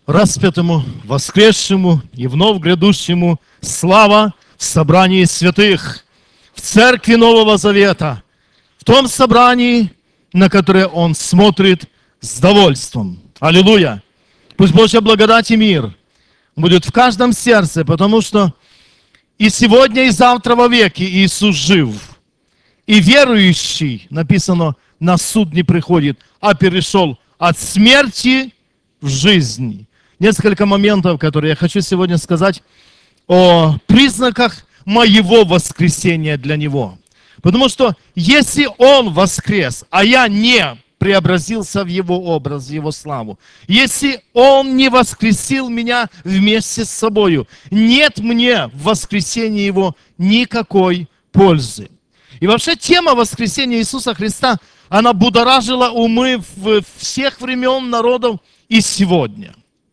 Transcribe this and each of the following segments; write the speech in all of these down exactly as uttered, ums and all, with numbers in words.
распятому, воскресшему и вновь грядущему слава в собрании святых, в церкви Нового Завета, в том собрании, на которое Он смотрит с довольством. Аллилуйя! Пусть Божья благодать и мир будет в каждом сердце, потому что и сегодня, и завтра во веки Иисус жив. И верующий, написано, на суд не приходит, а перешел от смерти в жизнь. Несколько моментов, которые я хочу сегодня сказать о признаках моего воскресения для Него. Потому что если Он воскрес, а я не преобразился в Его образ, в Его славу, если Он не воскресил меня вместе с собою, нет мне в воскресении Его никакой пользы. И вообще тема воскресения Иисуса Христа, она будоражила умы всех времен, народов и сегодня.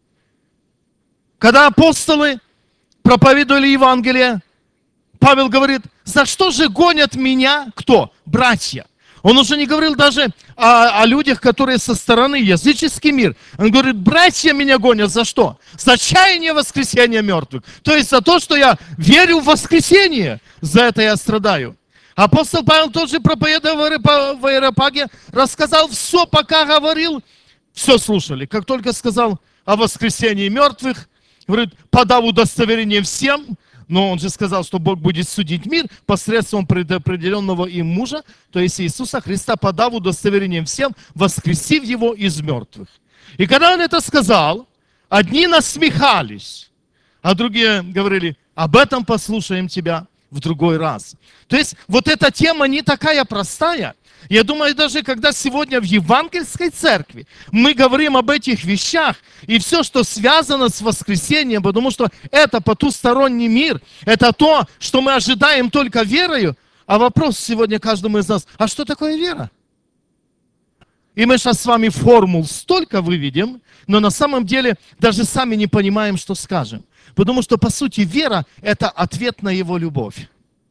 Когда апостолы проповедовали Евангелие, Павел говорит, за что же гонят меня кто? Братья. Он уже не говорил даже о, о людях, которые со стороны, языческий мир. Он говорит, братья меня гонят за что? За чаяние воскресения мертвых. То есть за то, что я верю в воскресение. За это я страдаю. Апостол Павел тоже проповедовал в Ареопаге, рассказал все, пока говорил, все слушали. Как только сказал о воскресении мертвых, говорит, подав удостоверение всем, но он же сказал, что Бог будет судить мир посредством предопределенного им мужа, то есть Иисуса Христа, подав удостоверение всем, воскресив его из мертвых. И когда он это сказал, одни насмехались, а другие говорили, об этом послушаем тебя в другой раз. То есть вот эта тема не такая простая. Я думаю, даже когда сегодня в евангельской церкви мы говорим об этих вещах, и все, что связано с воскресением, потому что это потусторонний мир, это то, что мы ожидаем только верою, а вопрос сегодня каждому из нас, а что такое вера? И мы сейчас с вами формул столько выведем, но на самом деле даже сами не понимаем, что скажем. Потому что, по сути, вера – это ответ на Его любовь.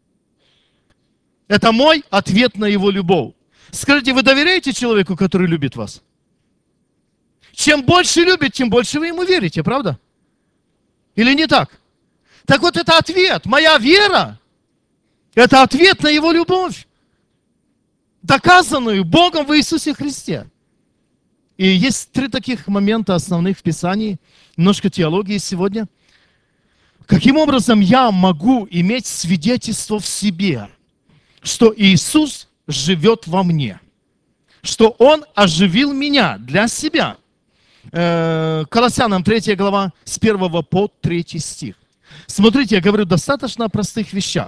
Это мой ответ на Его любовь. Скажите, вы доверяете человеку, который любит вас? Чем больше любит, тем больше вы ему верите, правда? Или не так? Так вот, это ответ. Моя вера – это ответ на Его любовь, доказанную Богом в Иисусе Христе. И есть три таких момента основных в Писании, немножко теологии сегодня. Каким образом я могу иметь свидетельство в себе, что Иисус живет во мне, что Он оживил меня для себя. Колоссянам третья глава, с первого по третий стих. Смотрите, я говорю достаточно о простых вещах.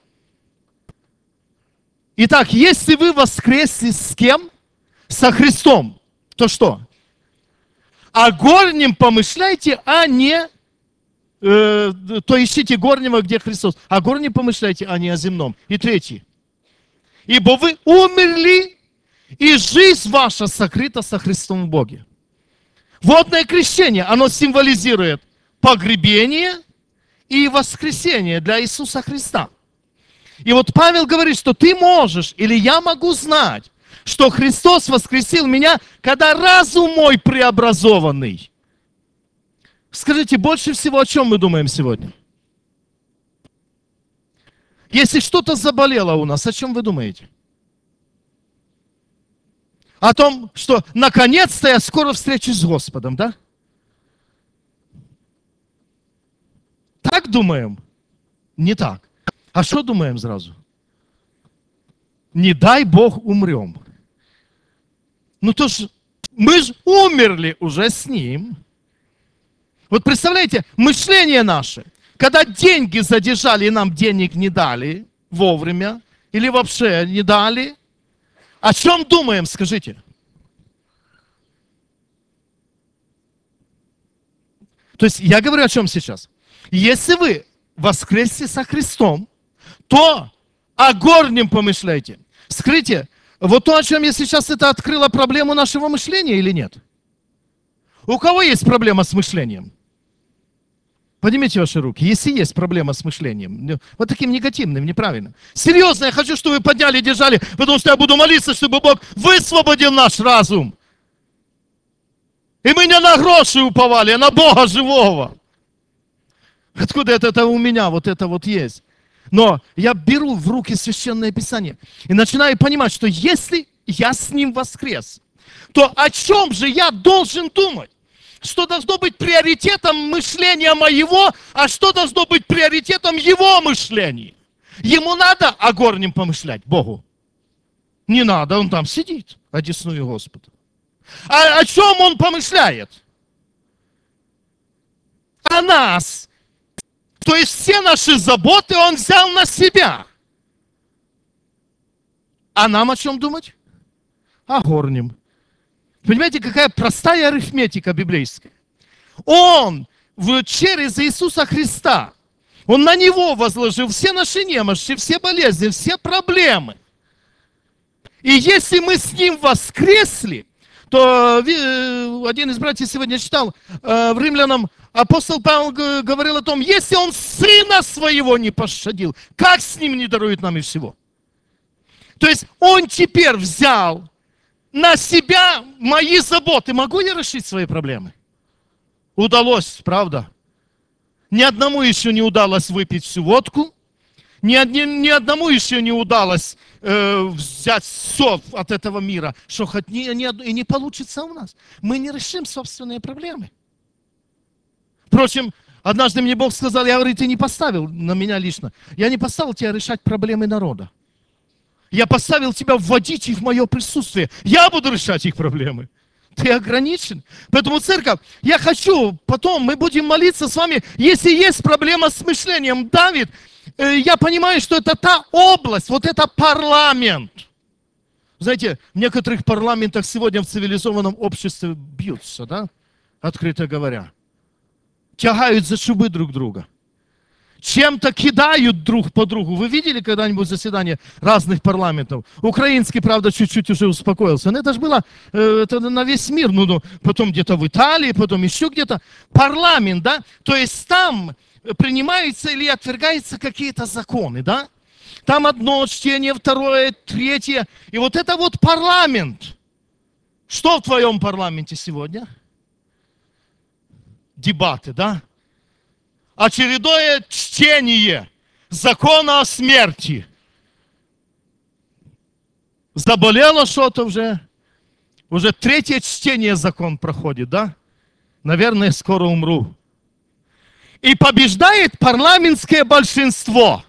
Итак, если вы воскресли с кем? Со Христом, то что? О горнем помышляйте, а не... Э, то ищите горнего, где Христос. О горнем помышляйте, а не о земном. И третий. Ибо вы умерли, и жизнь ваша сокрыта со Христом в Боге. Водное крещение, оно символизирует погребение и воскресение для Иисуса Христа. И вот Павел говорит, что ты можешь, или я могу знать, что Христос воскресил меня, когда разум мой преобразованный. Скажите, больше всего о чем мы думаем сегодня? Если что-то заболело у нас, о чем вы думаете? О том, что наконец-то я скоро встречусь с Господом, да? Так думаем? Не так. А что думаем сразу? Не дай Бог умрем. Ну то ж, мы же умерли уже с Ним. Вот представляете, мышление наше, когда деньги задержали и нам денег не дали вовремя, или вообще не дали, о чем думаем, скажите? То есть я говорю о чем сейчас? Если вы воскресли со Христом, то о горнем помышляйте. Скажите, вот то, о чем я сейчас, это открыло проблему нашего мышления или нет? У кого есть проблема с мышлением? Поднимите ваши руки, если есть проблема с мышлением, вот таким негативным, неправильным. Серьезно, я хочу, чтобы вы подняли и держали, потому что я буду молиться, чтобы Бог высвободил наш разум. И мы не на гроши уповали, а на Бога живого. Откуда это, это у меня вот это вот есть? Но я беру в руки Священное Писание и начинаю понимать, что если я с Ним воскрес, то о чем же я должен думать? Что должно быть приоритетом мышления моего, а что должно быть приоритетом Его мышления? Ему надо о горнем помышлять, Богу? Не надо, Он там сидит, одесную Господа. А о чем Он помышляет? О нас. То есть все наши заботы Он взял на себя. А нам о чем думать? О горнем. Понимаете, какая простая арифметика библейская. Он через Иисуса Христа, Он на Него возложил все наши немощи, все болезни, все проблемы. И если мы с Ним воскресли, то один из братьев сегодня читал в Римлянам, апостол Павел говорил о том, если Он Сына Своего не пощадил, как с Ним не дарует нам и всего? То есть Он теперь взял на себя мои заботы. Могу я решить свои проблемы? Удалось, правда? Ни одному еще не удалось выпить всю водку, ни, одни, ни одному еще не удалось э, взять все от этого мира, что хоть не, не, и не получится у нас. Мы не решим собственные проблемы. Впрочем, однажды мне Бог сказал, я говорю, ты не поставил на меня лично, я не поставил тебя решать проблемы народа. Я поставил тебя вводить их в мое присутствие. Я буду решать их проблемы. Ты ограничен. Поэтому, церковь, я хочу, потом мы будем молиться с вами, если есть проблема с мышлением. Давид, э, я понимаю, что это та область, вот это парламент. Знаете, в некоторых парламентах сегодня в цивилизованном обществе бьются, да? Открыто говоря. Тягают за шубы друг друга. Чем-то кидают друг по другу. Вы видели когда-нибудь заседание разных парламентов? Украинский, правда, чуть-чуть уже успокоился. Но это же было э, это на весь мир. Ну, ну, потом где-то в Италии, потом еще где-то. Парламент, да? То есть там принимаются или отвергаются какие-то законы, да? Там одно чтение, второе, третье. И вот это вот парламент. Что в твоем парламенте сегодня? Дебаты, да? Очередное чтение закона о смерти. Заболело что-то уже. Уже третье чтение закон проходит, да? Наверное, скоро умру. И побеждает парламентское большинство.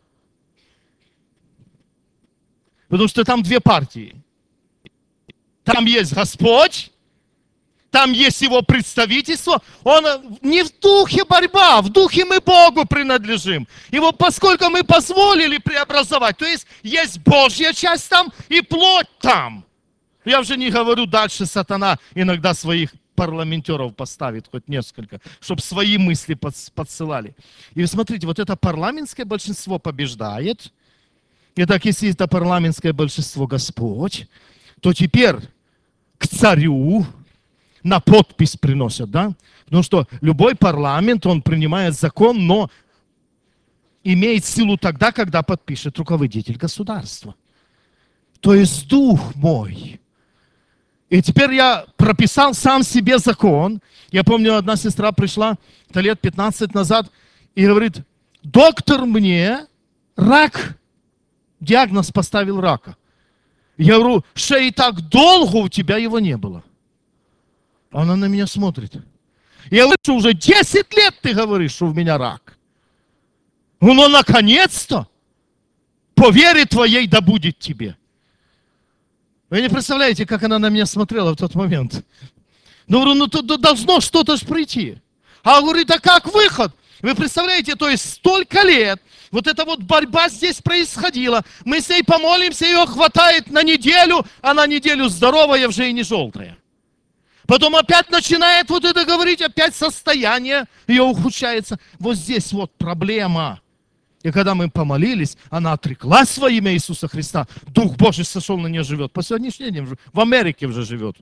Потому что там две партии. Там есть Господь. Там есть Его представительство, Он не в духе борьба, в духе мы Богу принадлежим. И вот поскольку мы позволили преобразовать, то есть есть Божья часть там и плоть там. Я уже не говорю дальше, сатана иногда своих парламентеров поставит, хоть несколько, чтобы свои мысли подсылали. И смотрите, вот это парламентское большинство побеждает. Итак, если это парламентское большинство Господь, то теперь к царю на подпись приносят, да? Потому что любой парламент, он принимает закон, но имеет силу тогда, когда подпишет руководитель государства. То есть дух мой. И теперь я прописал сам себе закон. Я помню, одна сестра пришла, это лет пятнадцать назад, и говорит, доктор мне рак, диагноз поставил рака. Я говорю, что и так долго у тебя его не было. Она на меня смотрит. Я говорю, что уже десять лет ты говоришь, что у меня рак. Ну, ну наконец-то, по вере твоей да будет тебе. Вы не представляете, как она на меня смотрела в тот момент. Ну, говорю, ну, тут должно что-то же прийти. А она говорит, а как выход? Вы представляете, то есть столько лет, вот эта вот борьба здесь происходила. Мы с ней помолимся, ее хватает на неделю, а на неделю здоровая уже и не желтая. Потом опять начинает вот это говорить, опять состояние ее ухудшается. Вот здесь вот проблема. И когда мы помолились, она отреклась во имя Иисуса Христа. Дух Божий сошел на нее, живет. По сегодняшний день в Америке уже живет.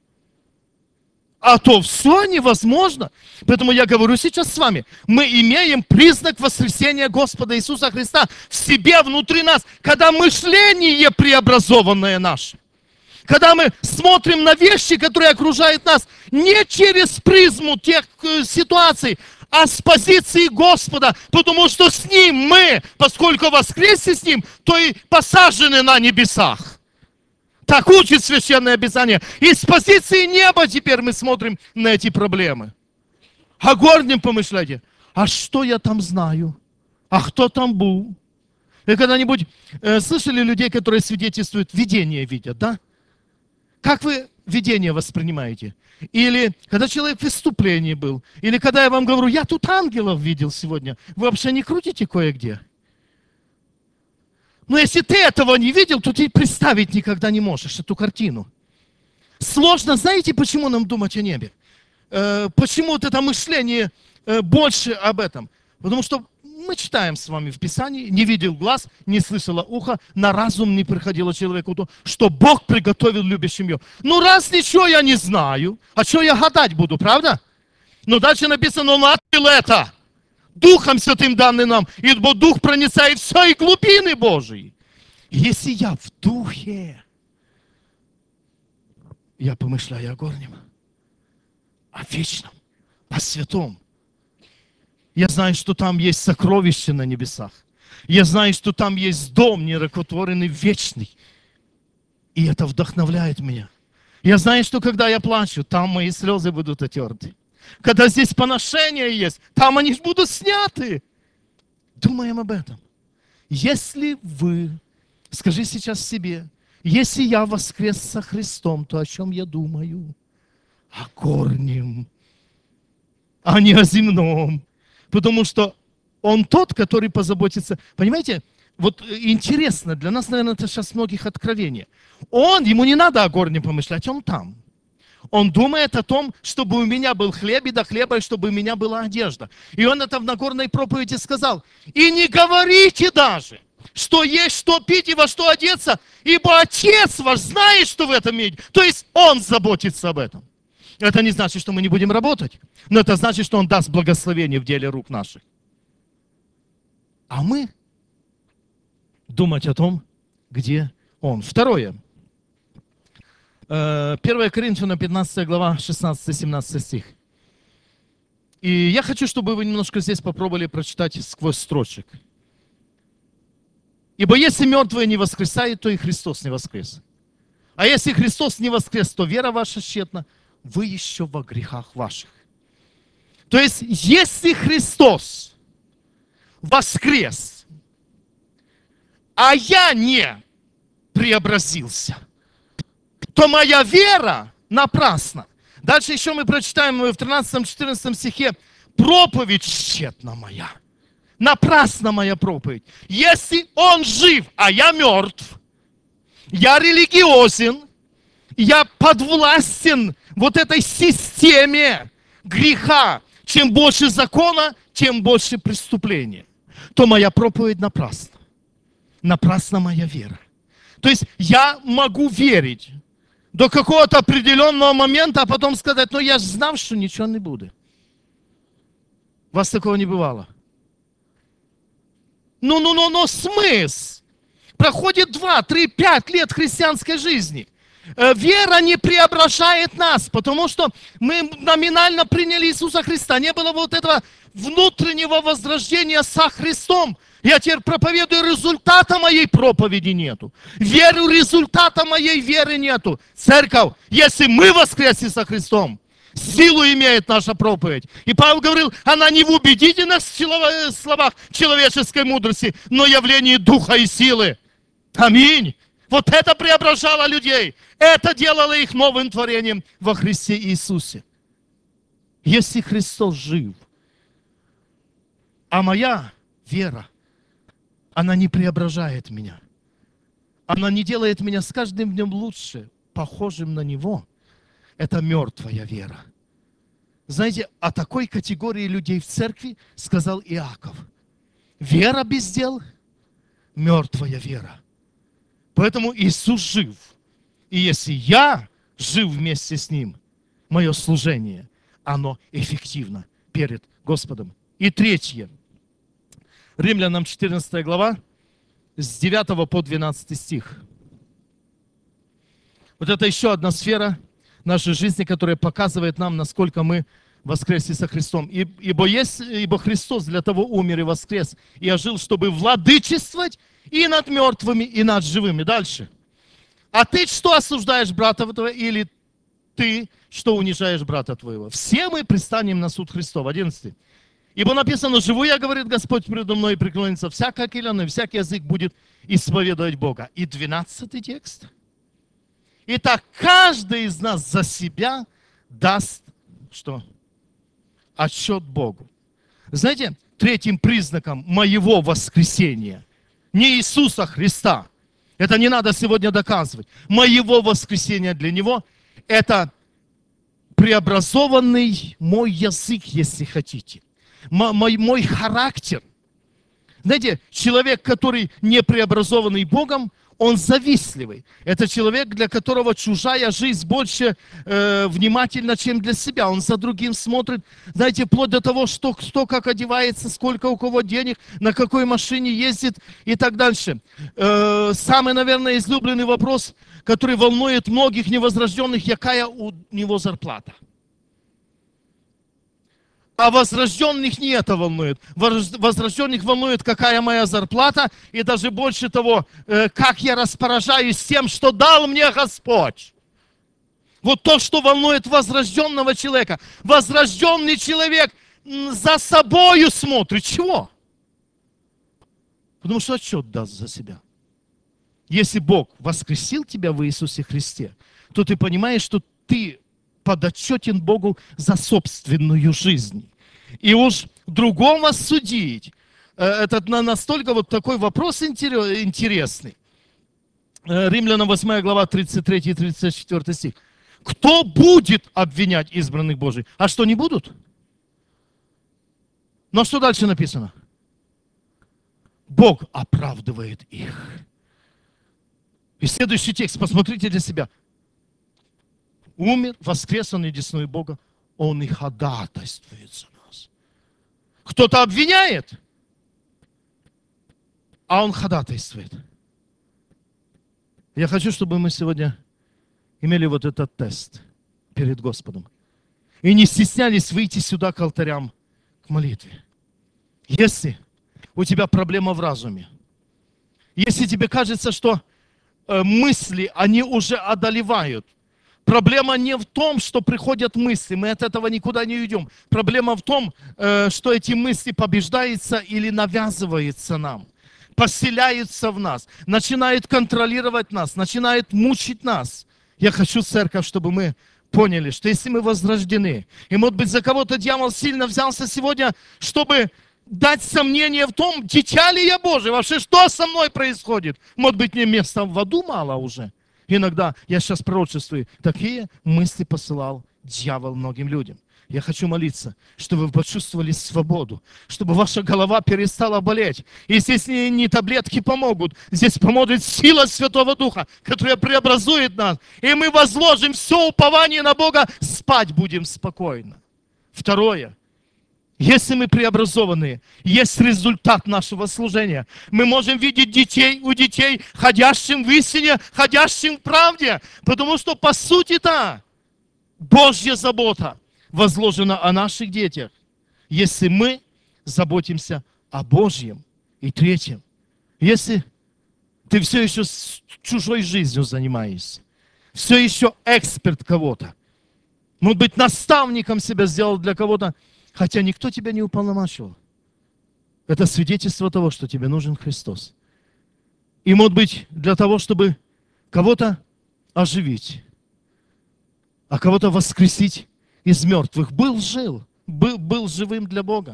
А то все невозможно. Поэтому я говорю сейчас с вами. Мы имеем признак воскресения Господа Иисуса Христа в себе, внутри нас. Когда мышление преобразованное наше. Когда мы смотрим на вещи, которые окружают нас, не через призму тех ситуаций, а с позиции Господа, потому что с Ним мы, поскольку воскресли с Ним, то и посажены на небесах. Так учит Священное Писание. И с позиции неба теперь мы смотрим на эти проблемы. О горнем помышляйте. А что я там знаю? А кто там был? Вы когда-нибудь э, слышали людей, которые свидетельствуют, видение видят, да? Как вы видение воспринимаете? Или когда человек в выступлении был, или когда я вам говорю, я тут ангелов видел сегодня, вы вообще не крутите кое-где? Но если ты этого не видел, то ты представить никогда не можешь эту картину. Сложно, знаете, почему нам думать о небе? Э, почему вот это мышление э, больше об этом? Потому что мы читаем с вами в Писании, не видел глаз, не слышало ухо, на разум не приходило человеку то, что Бог приготовил любящим его. Ну раз ничего я не знаю, а что я гадать буду, правда? Но дальше написано, он открыл это. Духом Святым данный нам, ибо Дух проницает все и глубины Божьи. Если я в Духе, я помышляю о горнем, о вечном, о святом. Я знаю, что там есть сокровище на небесах. Я знаю, что там есть дом нерукотворенный, вечный. И это вдохновляет меня. Я знаю, что когда я плачу, там мои слезы будут отерты. Когда здесь поношения есть, там они будут сняты. Думаем об этом. Если вы, скажи сейчас себе, если я воскрес со Христом, то о чем я думаю? О горнем, а не о земном. Потому что Он тот, который позаботится. Понимаете, вот интересно, для нас, наверное, это сейчас многих откровение. Он, ему не надо о горнем помышлять, он там. Он думает о том, чтобы у меня был хлеб, и до хлеба, и чтобы у меня была одежда. И он это в Нагорной проповеди сказал. И не говорите даже, что есть, что пить и во что одеться, ибо Отец ваш знает, что в этом есть. То есть Он заботится об этом. Это не значит, что мы не будем работать, но это значит, что Он даст благословение в деле рук наших. А мы думать о том, где Он. Второе. первое Коринфянам пятнадцатая глава, шестнадцатый-семнадцатый стих. И я хочу, чтобы вы немножко здесь попробовали прочитать сквозь строчек. Ибо если мертвые не воскресают, то и Христос не воскрес. А если Христос не воскрес, то вера ваша тщетна, вы еще во грехах ваших. То есть, если Христос воскрес, а я не преобразился, то моя вера напрасна. Дальше еще мы прочитаем в тринадцатом-четырнадцатом стихе, проповедь тщетна моя. Напрасна моя проповедь. Если Он жив, а я мертв, я религиозен, я подвластен вот этой системе греха. Чем больше закона, тем больше преступления. То моя проповедь напрасна. Напрасна моя вера. То есть я могу верить до какого-то определенного момента, а потом сказать, ну я же знал, что ничего не будет. У вас такого не бывало? Ну, ну, ну, ну, смысл? Проходит два, три, пять лет христианской жизни. Вера не преображает нас, потому что мы номинально приняли Иисуса Христа. Не было вот этого внутреннего возрождения со Христом. Я теперь проповедую, результата моей проповеди нету. Верю, результата моей веры нету. Церковь, если мы воскресли со Христом, силу имеет наша проповедь. И Павел говорил, она не в убедительных словах человеческой мудрости, но явлении духа и силы. Аминь. Вот это преображало людей. Это делало их новым творением во Христе Иисусе. Если Христос жив, а моя вера, она не преображает меня. Она не делает меня с каждым днем лучше, похожим на Него. Это мертвая вера. Знаете, о такой категории людей в церкви сказал Иаков. Вера без дел – мертвая вера. Поэтому Иисус жив. И если я жив вместе с Ним, мое служение, оно эффективно перед Господом. И третье. Римлянам четырнадцатая глава, с девятого по двенадцатый стих. Вот это еще одна сфера нашей жизни, которая показывает нам, насколько мы воскресли со Христом. И, ибо, есть, ибо Христос для того умер и воскрес, и ожил, чтобы владычествовать и над мертвыми, и над живыми. Дальше. А ты что осуждаешь брата твоего, или ты что унижаешь брата твоего? Все мы предстанем на суд Христов. одиннадцатый. Ибо написано: живу я, говорит Господь, предо мной, и преклонится всякое колено, и всякий язык будет исповедовать Бога. И двенадцатый текст. Итак, каждый из нас за себя даст что? Отчет Богу. Знаете, третьим признаком моего воскресения, не Иисуса Христа, это не надо сегодня доказывать, моего воскресения для Него, это преобразованный мой язык, если хотите, мой, мой характер. Знаете, человек, который не преобразованный Богом, он завистливый. Это человек, для которого чужая жизнь больше э, внимательна, чем для себя. Он за другим смотрит, знаете, вплоть до того, что кто как одевается, сколько у кого денег, на какой машине ездит и так дальше. Э, самый, наверное, излюбленный вопрос, который волнует многих невозрожденных: какая у него зарплата? А возрожденных не это волнует. Возрожденных волнует, какая моя зарплата, и даже больше того, как я распоряжаюсь тем, что дал мне Господь. Вот то, что волнует возрожденного человека. Возрожденный человек за собою смотрит. Чего? Потому что отчет даст за себя. Если Бог воскресил тебя в Иисусе Христе, то ты понимаешь, что ты подотчетен Богу за собственную жизнь. И уж другого судить, это настолько вот такой вопрос интересный. Римлянам восьмая глава, тридцать третий и тридцать четвёртый стих. Кто будет обвинять избранных Божьих? А что, не будут? Но что дальше написано? Бог оправдывает их. И следующий текст, посмотрите для себя. Умер, воскрес он единственного Бога, он и ходатайствует за нас. Кто-то обвиняет, а он ходатайствует. Я хочу, чтобы мы сегодня имели вот этот тест перед Господом. И не стеснялись выйти сюда к алтарям, к молитве. Если у тебя проблема в разуме, если тебе кажется, что э, мысли, они уже одолевают, проблема не в том, что приходят мысли, мы от этого никуда не уйдем. Проблема в том, что эти мысли побеждаются или навязываются нам, поселяются в нас, начинают контролировать нас, начинают мучить нас. Я хочу, церковь, чтобы мы поняли, что если мы возрождены, и, может быть, за кого-то дьявол сильно взялся сегодня, чтобы дать сомнение в том, дитя ли я Божий, вообще что со мной происходит. Может быть, мне места в аду мало уже. Иногда, я сейчас пророчествую, такие мысли посылал дьявол многим людям. Я хочу молиться, чтобы вы почувствовали свободу, чтобы ваша голова перестала болеть. И здесь не, не таблетки помогут, здесь поможет сила Святого Духа, которая преобразует нас. И мы возложим все упование на Бога, спать будем спокойно. Второе. Если мы преобразованные, есть результат нашего служения. Мы можем видеть детей у детей, ходящим в истине, ходящим в правде. Потому что, по сути-то, Божья забота возложена о наших детях, если мы заботимся о Божьем. И третьем, если ты все еще с чужой жизнью занимаешься, все еще эксперт кого-то, может быть, наставником себя сделал для кого-то, хотя никто тебя не уполномочил. Это свидетельство того, что тебе нужен Христос. И, может быть, для того, чтобы кого-то оживить, а кого-то воскресить из мертвых. Был жил, был, был живым для Бога.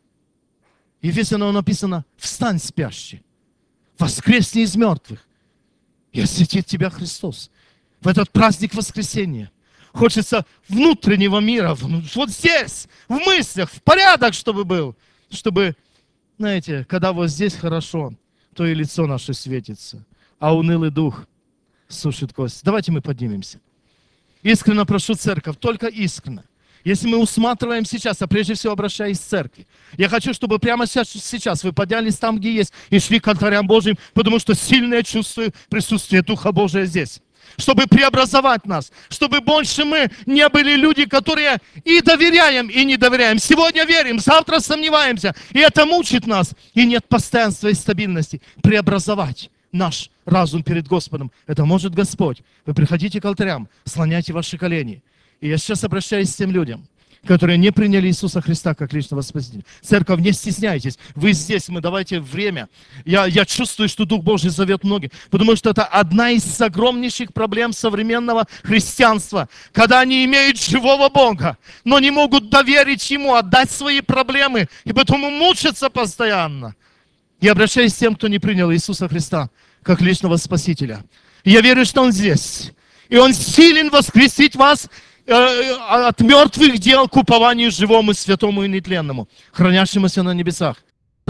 Ефесянам написано: встань, спящий, воскресни из мертвых, и осветит тебя Христос. В этот праздник воскресения хочется внутреннего мира, вот здесь, в мыслях, в порядок, чтобы был. Чтобы, знаете, когда вот здесь хорошо, то и лицо наше светится, а унылый дух сушит кость. Давайте мы поднимемся. Искренне прошу церковь, только искренне. Если мы усматриваем сейчас, а прежде всего обращаясь к церкви, я хочу, чтобы прямо сейчас, сейчас вы поднялись там, где есть, и шли к алтарям Божьим, потому что сильное чувствую присутствие Духа Божия здесь. чтобы преобразовать нас, чтобы больше мы не были люди, которые и доверяем, и не доверяем. Сегодня верим, завтра сомневаемся, и это мучит нас, и нет постоянства и стабильности. Преобразовать наш разум перед Господом. Это может Господь. Вы приходите к алтарям, слоняйте ваши колени. И я сейчас обращаюсь к тем людям, которые не приняли Иисуса Христа как личного Спасителя. Церковь, не стесняйтесь. Вы здесь, мы давайте время. Я, я чувствую, что Дух Божий зовет многих, потому что это одна из огромнейших проблем современного христианства, когда они имеют живого Бога, но не могут доверить Ему, отдать свои проблемы, и потому мучатся постоянно. Я обращаюсь к тем, кто не принял Иисуса Христа как личного Спасителя. И я верю, что Он здесь. И Он силен воскресить вас от мертвых дел к упованию живому, святому и нетленному, хранящемуся на небесах.